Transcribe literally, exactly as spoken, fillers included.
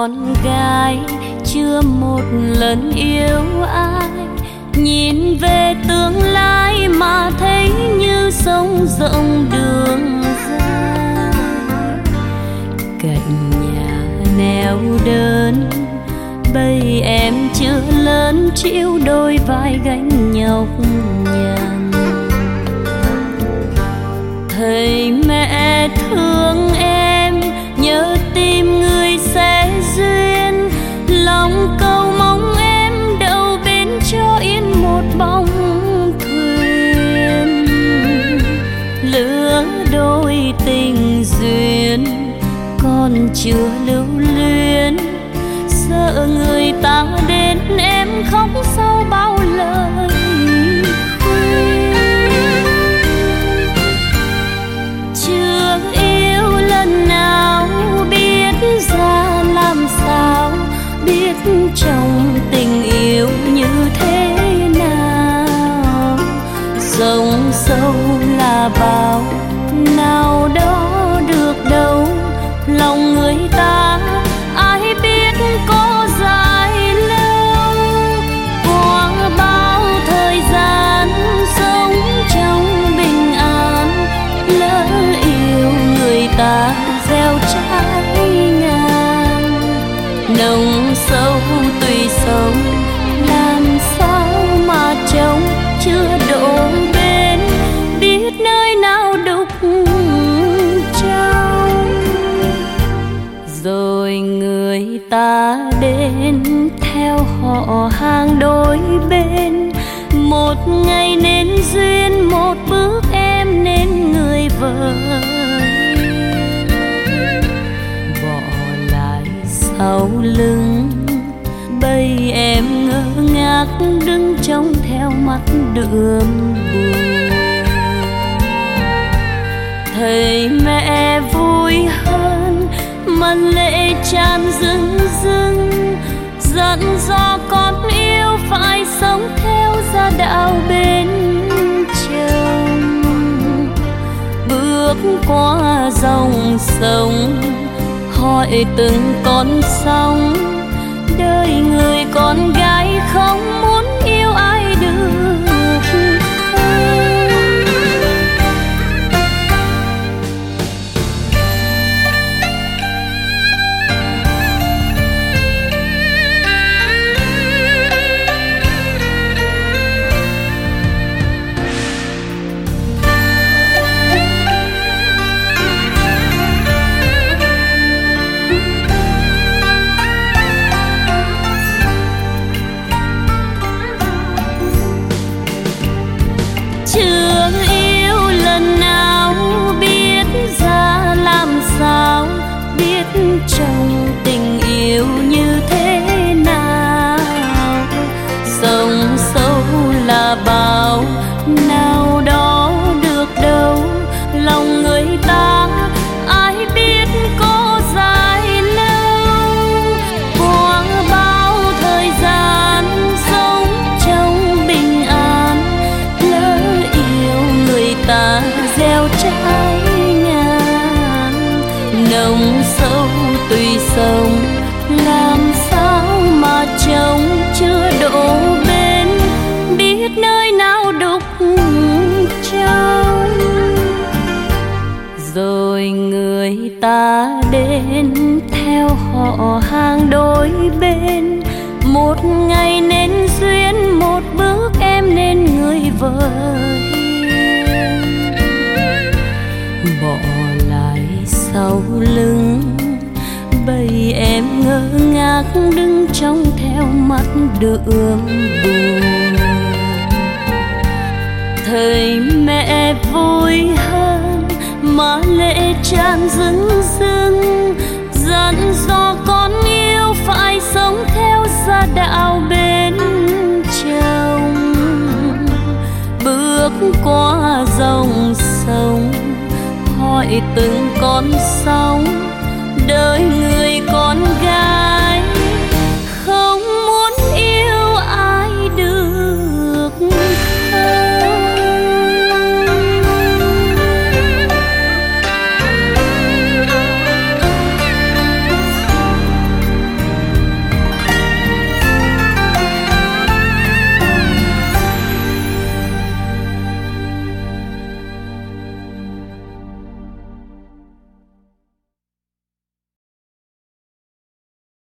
con gái chưa một lần yêu ai, nhìn về tương lai mà thấy như sông rộng đường dài. Cạnh nhà neo đơn bây em chưa lớn, chịu đôi vai gánh nhọc nhằn. Thầy mẹ thương em, nhớ tìm người sẽ duyên, lòng cầu mong em đậu bên cho yên một bóng thuyền. Lứa đôi tình duyên còn chưa lưu luyến, sợ người ta đến em khóc sau bao lời khuyên. Chưa yêu lần nào biết ra làm sao, biết trong tình yêu như thế nào. Dòng sâu là bao, nào đó được đâu, lòng người ta ai biết có dài lâu. Qua bao thời gian sống trong bình an, lỡ yêu người ta gieo trái ngang. Nồng sâu tùy sống, làm sao mà trông chưa độ bên, biết nơi nào đục trong. Rồi người ta đến theo họ hàng đôi bên, một ngày nên duyên, một bước em nên người vợ. Bỏ lại sau lưng bây em ngơ ngác đứng trông theo mắt đượm buồn. Thầy mẹ vui hơn mà lệ tràn rưng rưng, dặn dò con yêu phải sống theo gia đạo bên chồng. Bước qua dòng sông hỏi từng con sóng, đời người con gái không muốn yêu ai được. Chưa yêu lần nào biết ra làm sao, biết trong tình yêu như thế nào. Sông sâu là bao, nào đó được đâu, lòng người ta ai biết có dài lâu. Qua bao thời gian sống trong bình an, lỡ yêu người ta gieo trái ngang. Nồng sâu tùy sông, làm sao mà trông chưa độ bên, biết nơi nào đục trong. Rồi người ta đến theo họ hàng đôi bên, một ngày nên duyên, một bước em nên người vợ hiền. Bỏ lại sau lưng bây em ngơ ngác đứng trông theo mắt đượm buồn. Thầy mẹ vui hơn mà lệ tràn rưng rưng, dặn dò con yêu phải sống theo gia đạo bên chồng. Bước qua dòng sông hỏi từng con sóng, đời người con